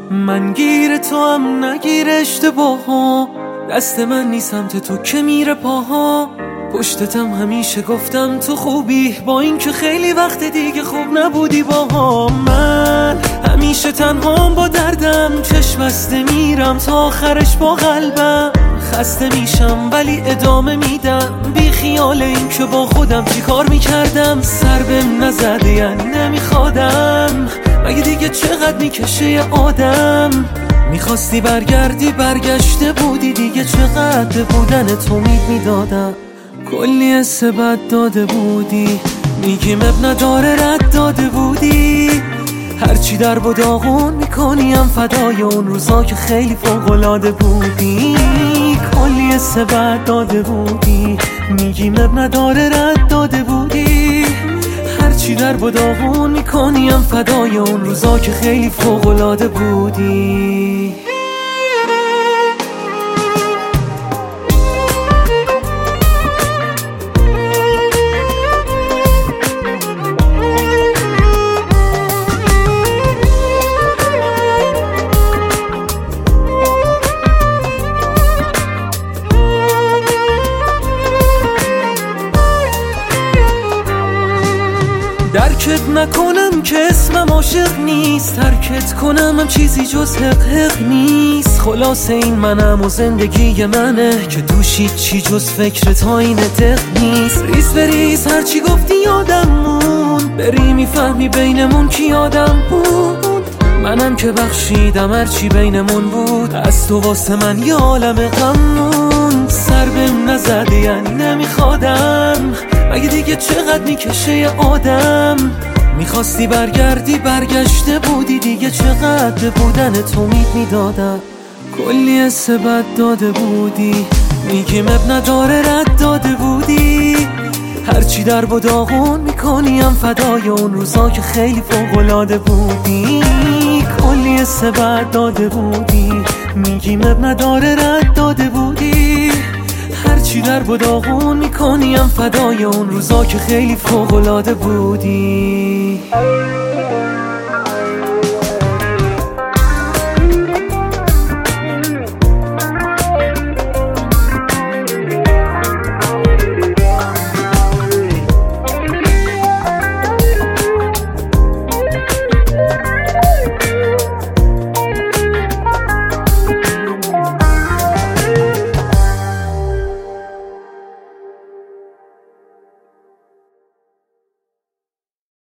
من گیر تو هم نگیر اشتباه ها، دست من نیست سمت تو که میره پاها. پشتتم همیشه گفتم تو خوبی، با این که خیلی وقت دیگه خوب نبودی باها. من همیشه تنهام با دردم، چشم بسته میرم تا آخرش با قلبم. خسته میشم ولی ادامه میدم، بی خیال این که با خودم چی کار میکردم. سر بهم نزده یعنی نمیخوادم، مگه دیگه چقدر میکشه یه آدم. میخواستی برگردی برگشته بودی دیگه، چقدر بودن تو میدادم. کلی حس بد داده بودی، میگیم اب نداره رد داده بودی. هرچی در و داغون میکنیم فدای اون روزا که خیلی فوق‌العاده بودی. کلی حس بد داده بودی، میگیم اب نداره رد داده بودی. هرچی در و داغون میکنیم فدای اون روزا که خیلی فوق‌العاده بودی. درکت نکنم که اسمم عاشق نیست، ترکت کنم هم چیزی جز حق نیست. خلاصه این منم و زندگی منه که دوشید چی جز فکرت ها این دق نیست. ریز بریز هرچی گفتی یادم مون، بری میفهمی بینمون کی آدم بود. منم که بخشیدم هرچی بینمون بود، از تو واسه من یه عالم غمون. سر بهم نزده یعنی نمیخوادم، مگه دیگه چقدر میکشه یه آدم. میخواستی برگردی برگشته بودی دیگه، چقدر بودن تو میدادم. کلی حس بد داده بودی، میگیم اب نداره رد داده بودی. هرچی در و داغون میکنیم فدای اون روزا که خیلی فوق‌العاده بودی. کلی حس بد داده بودی، میگیم اب نداره رد داده بودی. هرچی در و داغون میکنیم فدای اون روزا که خیلی فوق‌العاده بودی.